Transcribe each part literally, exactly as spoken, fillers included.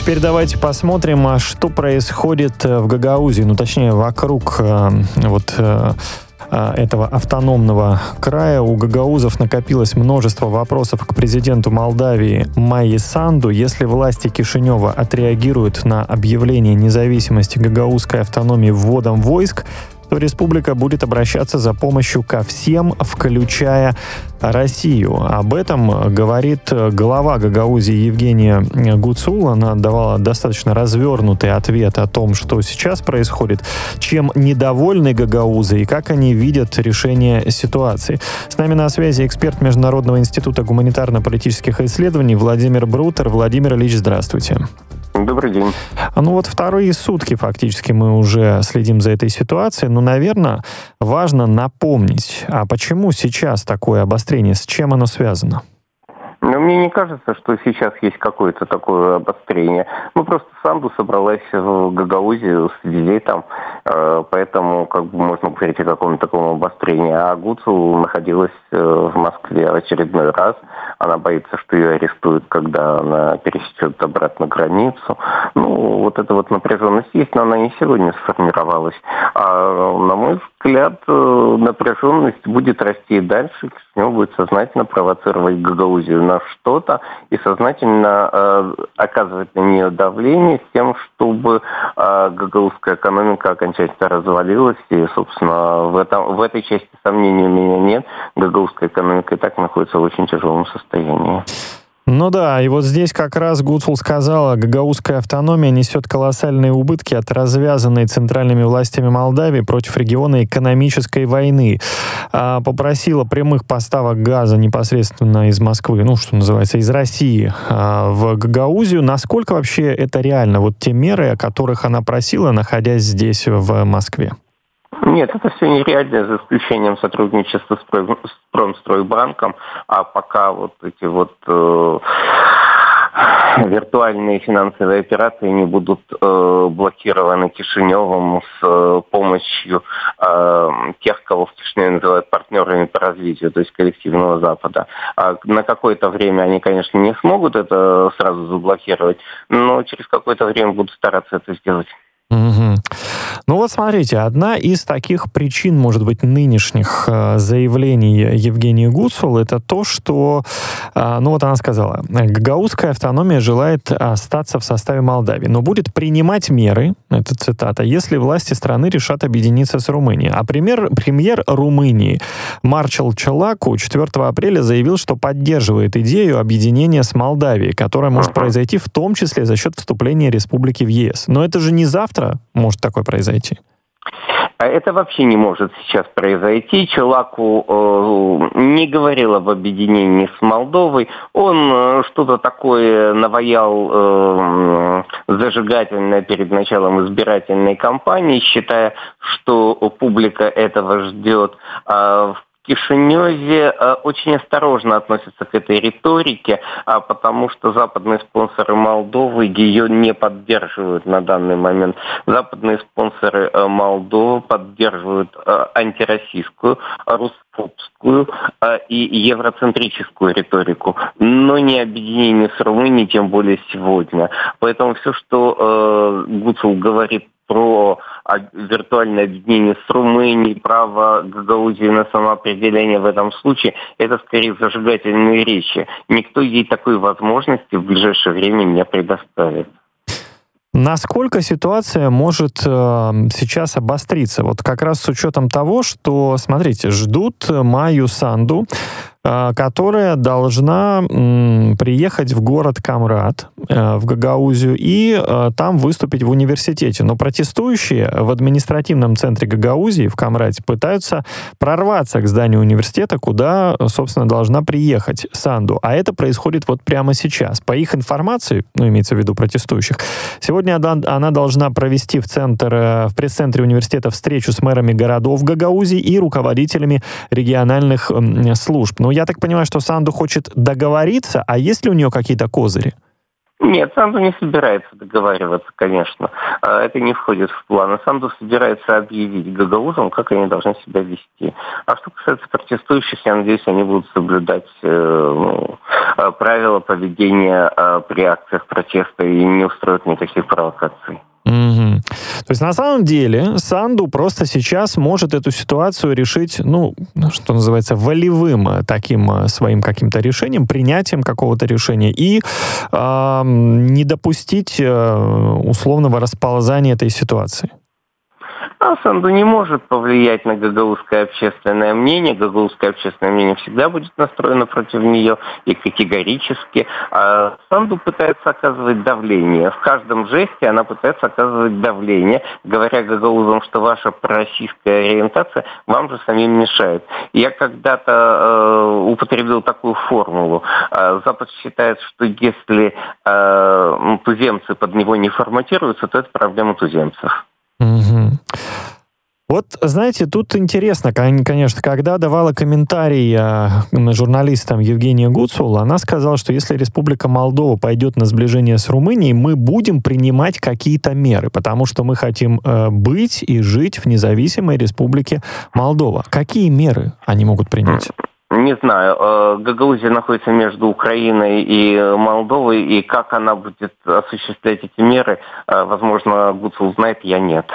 теперь давайте посмотрим, а что происходит в Гагаузии, ну, точнее, вокруг э, вот э, этого автономного края. У гагаузов накопилось множество вопросов к президенту Молдавии Майи Санду. Если власти Кишинева отреагируют на объявление независимости гагаузской автономии вводом войск, то республика будет обращаться за помощью ко всем, включая Россию. Об этом говорит глава Гагаузии Евгения Гуцул. Она давала достаточно развернутый ответ о том, что сейчас происходит, чем недовольны гагаузы и как они видят решение ситуации. С нами на связи эксперт Международного института гуманитарно-политических исследований Владимир Брутер. Владимир Ильич, здравствуйте. Добрый день. Ну вот вторые сутки фактически мы уже следим за этой ситуацией, но, наверное, важно напомнить, а почему сейчас такое обострение, с чем оно связано? Но мне не кажется, что сейчас есть какое-то такое обострение. Ну, просто Санду собралась в Гагаузию с визитом, э, поэтому как бы можно говорить о каком-то таком обострении. А Гуцул находилась э, в Москве в очередной раз. Она боится, что ее арестуют, когда она пересечет обратно границу. Ну, вот эта вот напряженность есть, но она не сегодня сформировалась. А, на мой взгляд, напряженность будет расти и дальше. Кишинев будет сознательно провоцировать Гагаузию на что-то и сознательно э, оказывать на нее давление с тем, чтобы э, гагаузская экономика окончательно развалилась. И, собственно, в, этом, в этой части сомнений у меня нет. Гагаузская экономика и так находится в очень тяжелом состоянии. Ну да, и вот здесь как раз Гуцул сказала, гагаузская автономия несет колоссальные убытки от развязанной центральными властями Молдавии против региона экономической войны. А, попросила прямых поставок газа непосредственно из Москвы, ну, что называется, из России а, в Гагаузию. Насколько вообще это реально? Вот те меры, о которых она просила, находясь здесь, в Москве. Нет, это все нереально, за исключением сотрудничества с Промстройбанком, а пока вот эти вот э, виртуальные финансовые операции не будут э, блокированы Кишиневым с э, помощью э, тех, кого в Кишиневе называют партнерами по развитию, то есть коллективного Запада. А на какое-то время они, конечно, не смогут это сразу заблокировать, но через какое-то время будут стараться это сделать. Угу. Ну вот смотрите, одна из таких причин, может быть, нынешних э, заявлений Евгении Гуцул, это то, что, э, ну вот она сказала, гагаузская автономия желает остаться в составе Молдавии, но будет принимать меры, это цитата, если власти страны решат объединиться с Румынией. А премьер, премьер Румынии Марчел Челаку четвёртого апреля заявил, что поддерживает идею объединения с Молдавией, которая может произойти в том числе за счет вступления республики в ЕС. Но это же не завтра может такое произойти. Это вообще не может сейчас произойти. Челаку э, не говорил об объединении с Молдовой. Он э, что-то такое наваял э, зажигательное перед началом избирательной кампании, считая, что публика этого ждет. А в Кишиневе э, очень осторожно относятся к этой риторике, а потому что западные спонсоры Молдовы ее не поддерживают на данный момент. Западные спонсоры э, Молдовы поддерживают э, антироссийскую, русскую э, и евроцентрическую риторику, но не объединение с Румынией, тем более сегодня. Поэтому все, что э, Гуцул говорит про виртуальное объединение с Румынией, право Гагаузии на самоопределение в этом случае, это скорее зажигательные речи. Никто ей такой возможности в ближайшее время не предоставит. Насколько ситуация может э, сейчас обостриться? Вот как раз с учетом того, что, смотрите, ждут Майю Санду, э, которая должна м, приехать в город Камрат, э, в Гагаузию, и э, там выступить в университете. Но протестующие в административном центре Гагаузии, в Камрате, пытаются прорваться к зданию университета, куда, собственно, должна приехать Санду. А это происходит вот прямо сейчас. По их информации, ну, имеется в виду протестующих, сегодня она должна провести в, центр, в пресс-центре университета встречу с мэрами городов Гагаузии и руководителями региональных служб. Но я так понимаю, что Санду хочет договориться, а есть ли у нее какие-то козыри? Нет, Санду не собирается договариваться, конечно. Это не входит в планы. Санду собирается объявить гагаузам, как они должны себя вести. А что касается протестующих, я надеюсь, они будут соблюдать ну, правила поведения при акциях протеста и не устроят никаких провокаций. Mm-hmm. То есть на самом деле Санду просто сейчас может эту ситуацию решить, ну, что называется, волевым таким своим каким-то решением, принятием какого-то решения и э, не допустить э, условного расползания этой ситуации. А Санду не может повлиять на гагаузское общественное мнение. Гагаузское общественное мнение всегда будет настроено против нее и категорически. А Санду пытается оказывать давление. В каждом жесте она пытается оказывать давление, говоря гагаузам, что ваша пророссийская ориентация вам же самим мешает. Я когда-то э, употребил такую формулу. Э, Запад считает, что если э, туземцы под него не форматируются, то это проблема туземцев. Угу. Вот, знаете, тут интересно, конечно, когда давала комментарий э, журналистам Евгения Гуцул, она сказала, что если Республика Молдова пойдет на сближение с Румынией, мы будем принимать какие-то меры, потому что мы хотим э, быть и жить в независимой Республике Молдова. Какие меры они могут принять? Не знаю. Гагаузия находится между Украиной и Молдовой, и как она будет осуществлять эти меры, возможно, Гуцул знает, я нет.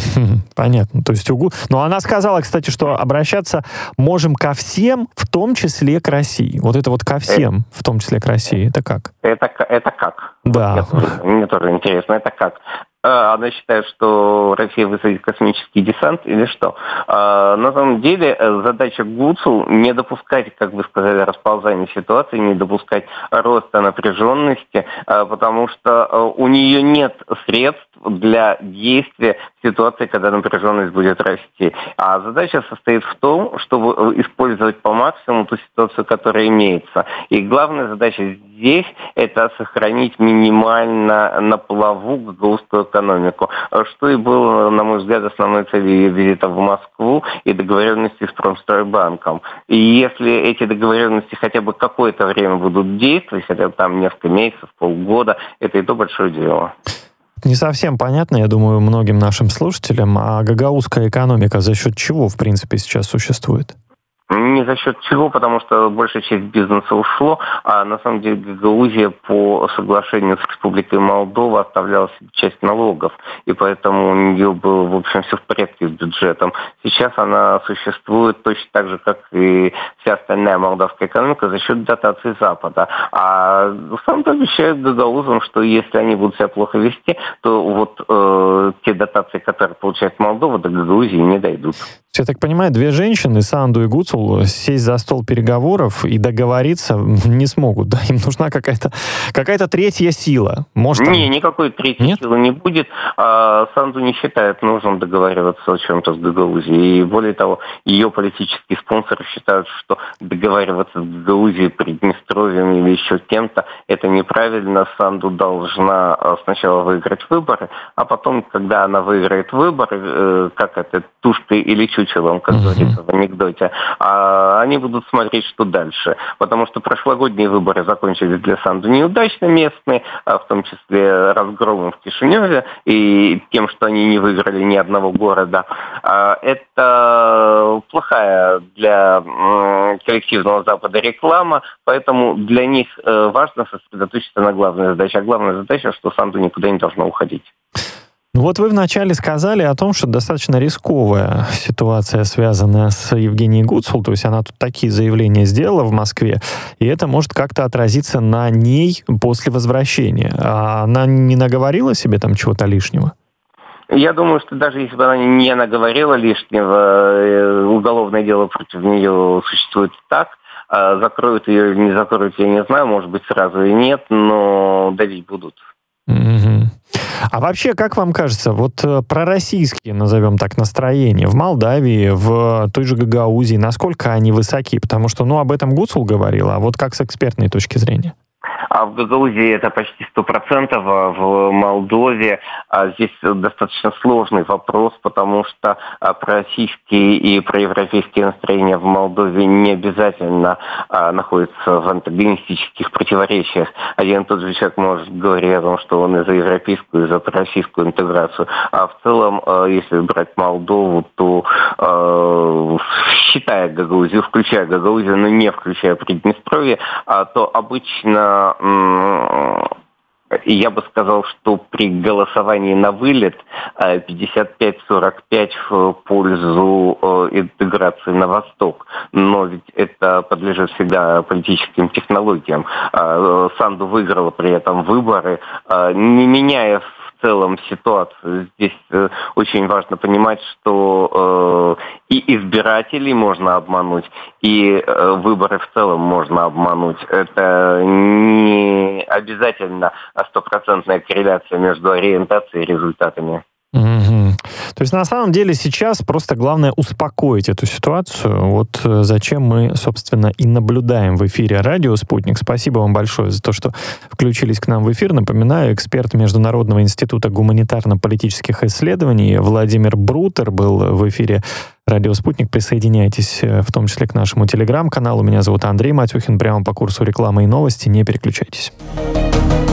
Понятно. То есть, угу. Но она сказала, кстати, что обращаться можем ко всем, в том числе к России. Вот это вот ко всем, это, в том числе к России, это как? Это, это как? Да. Вот мне тоже интересно, это как? Она считает, что Россия высадит космический десант или что? На самом деле задача Гуцул не допускать, как вы сказали, расползания ситуации, не допускать роста напряженности, потому что у нее нет средств для действия в ситуации, когда напряженность будет расти. А задача состоит в том, чтобы использовать по максимуму ту ситуацию, которая имеется. И главная задача здесь – это сохранить минимально на плаву гагаузскую экономику, что и было, на мой взгляд, основной целью визита в Москву и договоренности с Промстройбанком. И если эти договоренности хотя бы какое-то время будут действовать, хотя бы там несколько месяцев, полгода, это и то большое дело. Не совсем понятно, я думаю, многим нашим слушателям, а гагаузская экономика за счет чего, в принципе, сейчас существует? Не за счет чего, потому что большая часть бизнеса ушло, а на самом деле Гагаузия по соглашению с Республикой Молдова оставляла себе часть налогов, и поэтому у нее было, в общем, все в порядке с бюджетом. Сейчас она существует точно так же, как и вся остальная молдавская экономика, за счет дотаций Запада. А сам обещает гагаузам, что если они будут себя плохо вести, то вот э, те дотации, которые получает Молдова, до Гагаузии не дойдут. Я так понимаю, две женщины, Санду и Гуцул, сесть за стол переговоров и договориться не смогут. Да? Им нужна какая-то, какая-то третья сила. Может, там... Не, никакой третьей Нет? силы не будет. А Санду не считает нужным договариваться о чем-то с Гагаузией. И более того, ее политические спонсоры считают, что договариваться с Гагаузией, Приднестровьем или еще кем-то, это неправильно. Санду должна сначала выиграть выборы, а потом, когда она выиграет выборы, как это, тушкой или чучелом, как uh-huh. говорится в анекдоте, а они будут смотреть, что дальше. Потому что прошлогодние выборы закончились для Санду неудачно местные, в том числе разгромом в Кишиневе и тем, что они не выиграли ни одного города. Это плохая для коллективного Запада реклама, поэтому для них важно сосредоточиться на главной задаче. А главная задача, что Санду никуда не должно уходить. Ну вот вы вначале сказали о том, что достаточно рисковая ситуация, связанная с Евгенией Гуцул, то есть она тут такие заявления сделала в Москве, и это может как-то отразиться на ней после возвращения. А она не наговорила себе там чего-то лишнего? Я думаю, что даже если бы она не наговорила лишнего, уголовное дело против нее существует так. Закроют ее или не закроют, я не знаю, может быть, сразу и нет, но давить будут. Mm-hmm. А вообще, как вам кажется, вот пророссийские, назовем так, настроения в Молдавии, в той же Гагаузии, насколько они высоки? Потому что, ну, об этом Гуцул говорила, а вот как с экспертной точки зрения? А в Гагаузии это почти сто процентов, а в Молдове а здесь достаточно сложный вопрос, потому что пророссийские и проевропейские настроения в Молдове не обязательно а, находятся в антагонистических противоречиях. Один и тот же человек может говорить о том, что он и за европейскую, и за пророссийскую интеграцию. А в целом, а, если брать Молдову, то а, считая Гагаузию, включая Гагаузию, но не включая Приднестровье, а, то обычно... М- Я бы сказал, что при голосовании на вылет пятьдесят пять сорок пять в пользу интеграции на восток. Но ведь это подлежит всегда политическим технологиям. Санду выиграла при этом выборы, не меняя в целом ситуацию. Здесь э, очень важно понимать, что э, и избирателей можно обмануть, и э, выборы в целом можно обмануть. Это не обязательно стопроцентная корреляция между ориентацией и результатами. Угу. То есть на самом деле сейчас просто главное успокоить эту ситуацию. Вот зачем мы, собственно, и наблюдаем в эфире радио «Спутник». Спасибо вам большое за то, что включились к нам в эфир. Напоминаю, эксперт Международного института гуманитарно-политических исследований Владимир Брутер был в эфире радио «Спутник». Присоединяйтесь в том числе к нашему телеграм-каналу. Меня зовут Андрей Матюхин. Прямо по курсу рекламы и новости. Не переключайтесь.